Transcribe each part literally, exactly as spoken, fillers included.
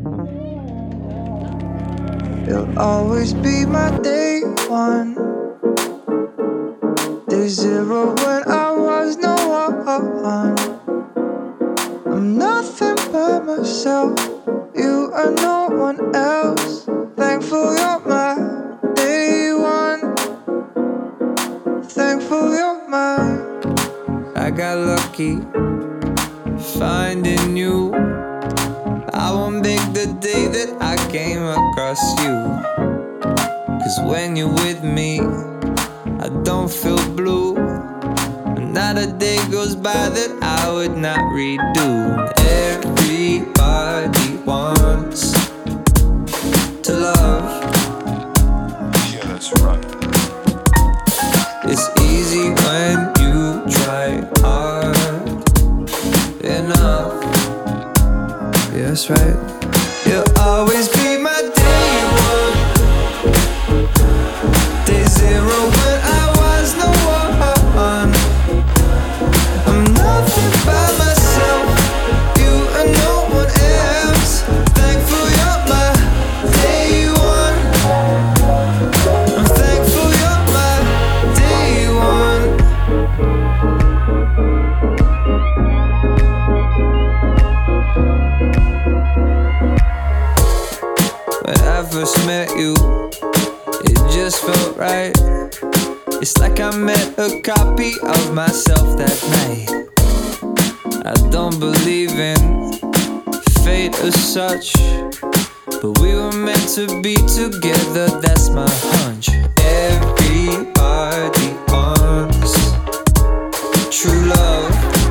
You'll always be my day one. Day zero when I was no one. I'm nothing but myself. You are no one else. Thankful you're my day one. Thankful you're mine. I got lucky finding you. I won't make the day that I came across you. Cause when you're with me, I don't feel blue. Not a day goes by that I would not redo. Everybody wants to love. Yeah, that's right. It's easy when you try hard enough. Yeah, that's right. You'll always be my day one. Day zero when I was no one. I'm nothing by myself. You and no one else. Thankful you're my day one. I'm thankful you're my day one. When I first met you, it just felt right. It's like I met a copy of myself that night. I don't believe in fate as such, but we were meant to be together, that's my hunch. Everybody wants true love.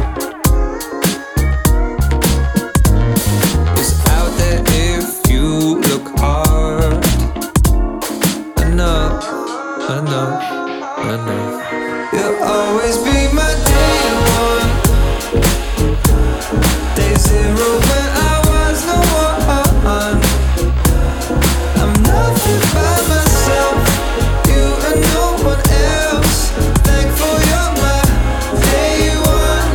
It's out there if you look hard enough, enough. You'll always be my day one. Day zero when I was no one. I'm nothing by myself. You and no one else. Thankful you're my day one.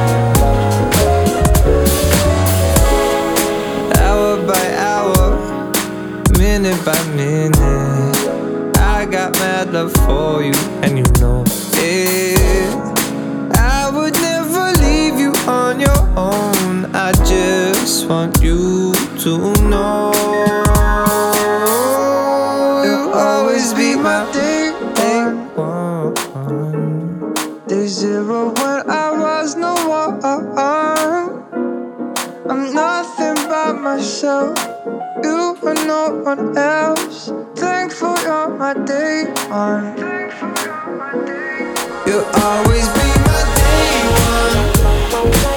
Hour by hour, minute by minute, I got mad love for you, and you know it. I would never leave you on your own. I just want you to know you'll always be my day one. Day zero when I was no one. I'm nothing by myself. You and no one else. Thankful you're my day one. You'll always be my day one.